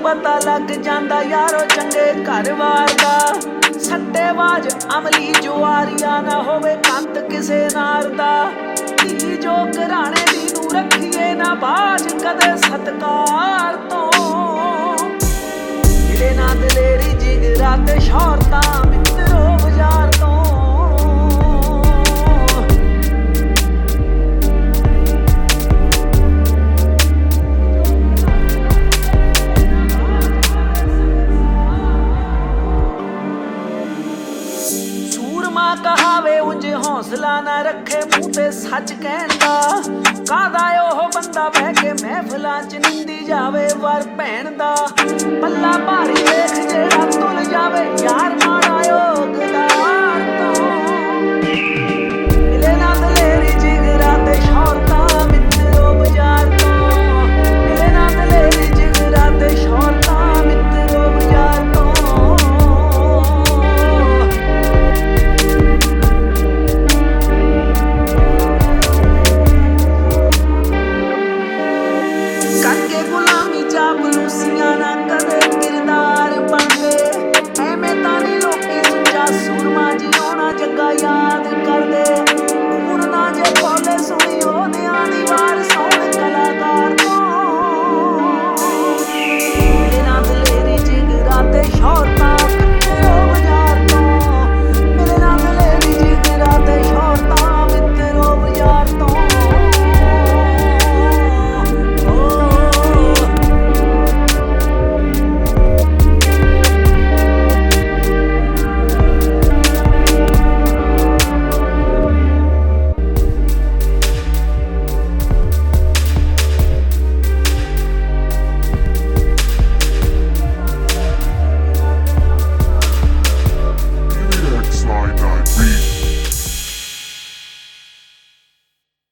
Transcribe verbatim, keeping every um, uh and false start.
पता लग जांदा यारो चंगे घरवार दा। सट्टेबाज अमली जुआरिया ना होवे कंत किसे नार दा। धी जो घराणे दी नूं रखिए ना बाज कदे सत्कार तो। मिले ना दलेरी जिगरा ते शौहरतां मित्रो बाजार तो। कहावे उंज हौसला ना रखे मुंह ते सच कहण दा। कादा ओह बंदा बह के महफिलां च निंदी जावे वर भैण दा। पल्ला भारी देख जेड़ा तुल जावे यार माड़ा योगदार तो।